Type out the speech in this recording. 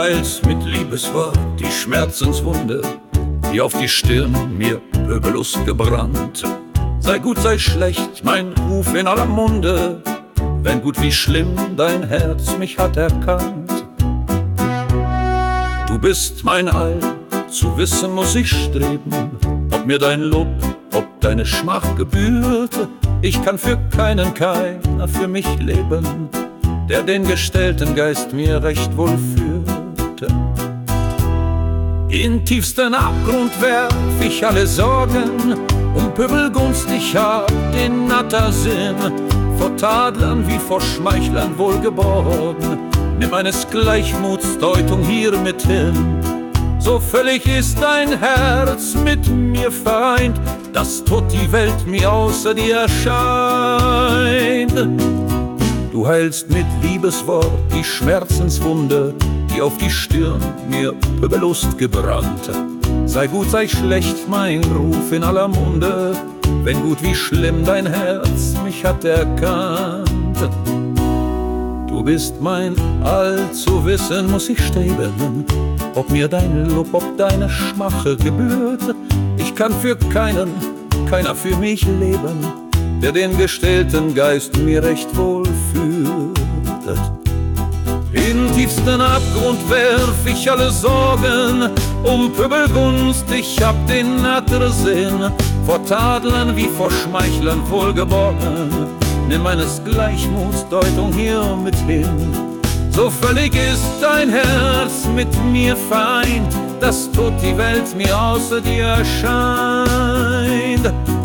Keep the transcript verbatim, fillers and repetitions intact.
heilst mit Liebeswort die Schmerzenswunde, die auf die Stirn mir Pöbellust gebrannt. Sei gut, sei schlecht, mein Ruf in aller Munde, wenn gut wie schlimm dein Herz mich hat erkannt. Du bist mein All, zu wissen muss ich streben, ob mir dein Lob, ob deine Schmach gebührt. Ich kann für keinen, keiner für mich leben, der den gestellten Geist mir recht wohl führte. In tiefsten Abgrund werf ich alle Sorgen, um Pöbelgunst ich hab den Nattersinn, vor Tadlern wie vor Schmeichlern wohlgeborgen. Nimm eines Gleichmuts Deutung hier mit hin. So völlig ist dein Herz mit mir vereint, dass tot die Welt mir außer dir erscheint. Du heilst mit Liebeswort die Schmerzenswunde, die auf die Stirn mir Pöbellust gebrannt. Sei gut, sei schlecht, mein Ruf in aller Munde, wenn gut wie schlimm dein Herz mich hat erkannt. Du bist mein All, zu wissen muss ich streben, ob mir dein Lob, ob deine Schmache gebührt. Ich kann für keinen, keiner für mich leben, der den gestellten Geist mir recht wohl führt. In tiefsten Abgrund werf ich alle Sorgen, um Pöbelgunst ich hab den Nattersinn, vor Tadlern wie vor Schmeichlern wohlgeborgen. Nimm meines Gleichmuts Deutung hier mit hin. So völlig ist dein Herz mit mir vereint, dass tot die Welt mir außer dir erscheint.